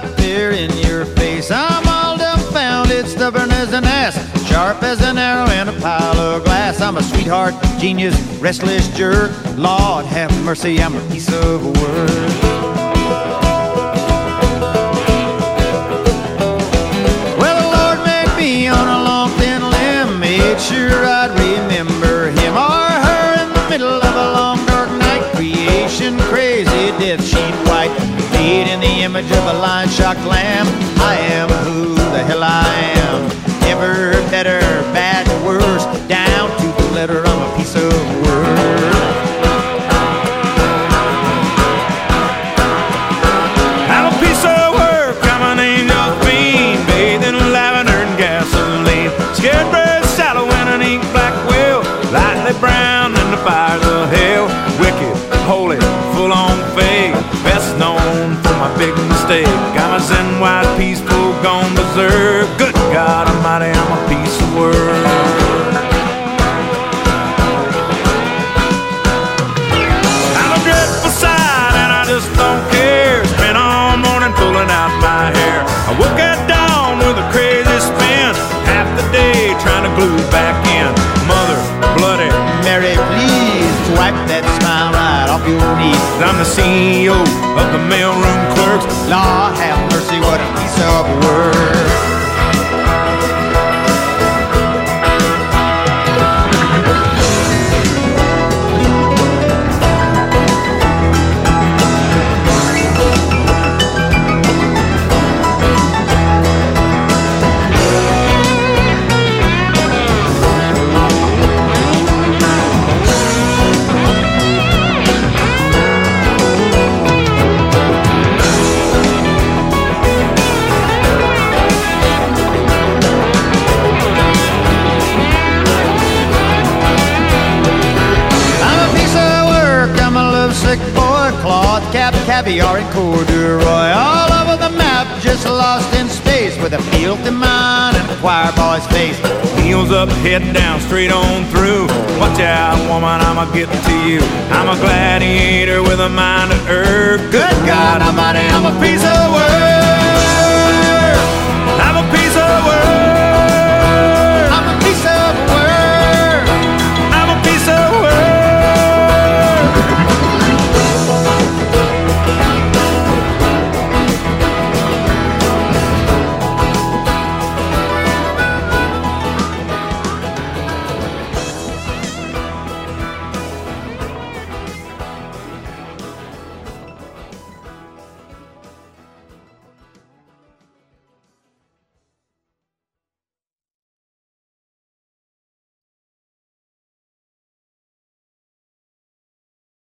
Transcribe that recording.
there in your face. I'm all dumbfounded, stubborn as an ass, sharp as an arrow in a pile of glass. I'm a sweetheart, genius, restless jerk. Lord have mercy, I'm a piece of work. Well, the Lord made me on a long thin limb, made sure I'd remember him or her in the middle of a long dark night. Creation crazy, death sheet white, made in the image of a lion-shocked lamb. I am who the hell I am, ever better, bad, worse, down to the letter, I'm a piece of work. I'm a piece of work, I'm an angel fiend, bathed in lavender and gasoline, scared very shallow in an ink black whale, lightly brown in the fires of hell, wicked, holy, full on fake, best known for my big mistake. I'm a zen white, peaceful, gone berserk. Good God Almighty, I'm a piece of work. I'm a dreadful sight and I just don't care. Spent all morning pulling out my hair. I woke at dawn with a crazy spin, half the day trying to glue it back in. Mother, bloody Mary, please wipe that smile right off your knees. I'm the CEO of the mailroom clerks. Lord have mercy, what a piece of work. Cloth cap, caviar, and corduroy, all over the map, just lost in space, with a filthy mind and a choir boy's face. Heels up, head down, straight on through. Watch out, woman, I'ma get to you. I'm a gladiator with a mind to earth. Good God Almighty, I'm a piece of work.